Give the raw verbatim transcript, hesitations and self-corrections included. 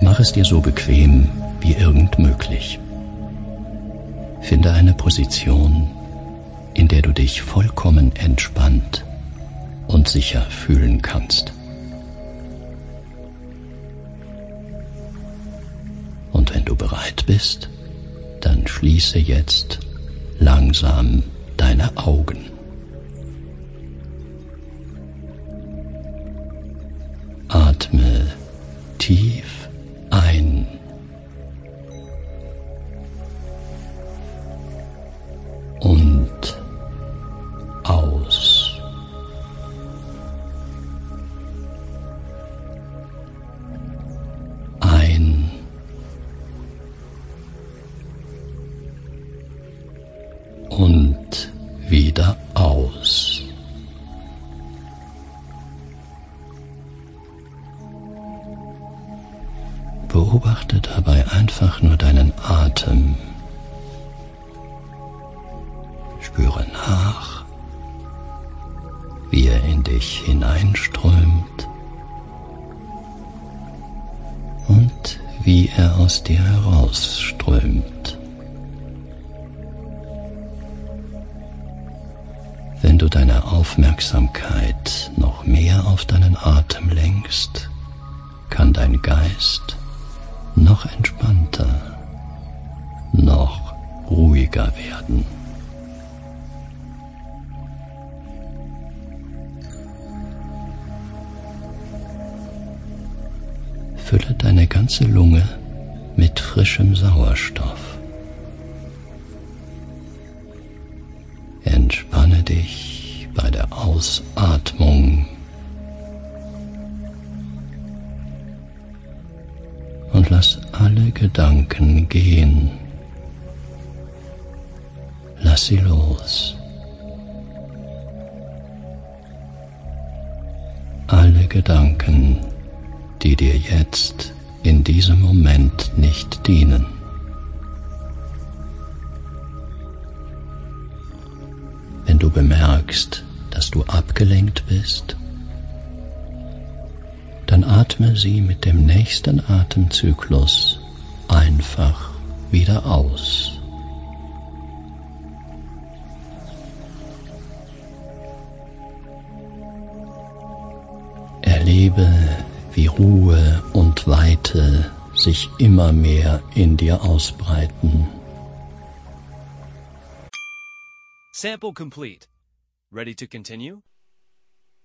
Mach es dir so bequem wie irgend möglich. Finde eine Position, in der du dich vollkommen entspannt und sicher fühlen kannst. Und wenn du bereit bist, dann schließe jetzt langsam deine Augen. Atme tief ein und aus. Ein und wieder aus. Beobachte dabei einfach nur deinen Atem. Spüre nach, wie er in dich hineinströmt und wie er aus dir herausströmt. Wenn du deine Aufmerksamkeit noch mehr auf deinen Atem lenkst, kann dein Geist noch entspannter, noch ruhiger werden. Fülle deine ganze Lunge mit frischem Sauerstoff. Entspanne dich bei der Ausatmung und lass alle Gedanken gehen. Lass sie los. Alle Gedanken, die dir jetzt in diesem Moment nicht dienen. Wenn du bemerkst, dass du abgelenkt bist, dann atme sie mit dem nächsten Atemzyklus einfach wieder aus. Erlebe, wie Ruhe und Weite sich immer mehr in dir ausbreiten. Sample complete. Ready to continue?